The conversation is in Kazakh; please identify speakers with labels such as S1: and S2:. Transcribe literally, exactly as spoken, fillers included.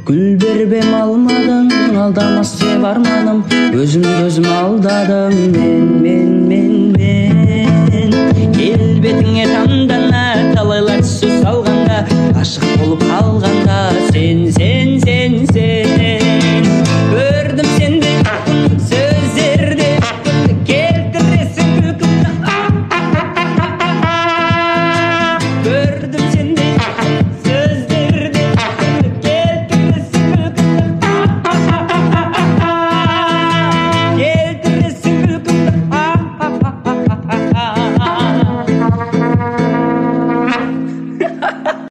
S1: Gül бербем алмадың, алдамас деп арманым, өзімді өзім алдадым. Мен, мен, мен,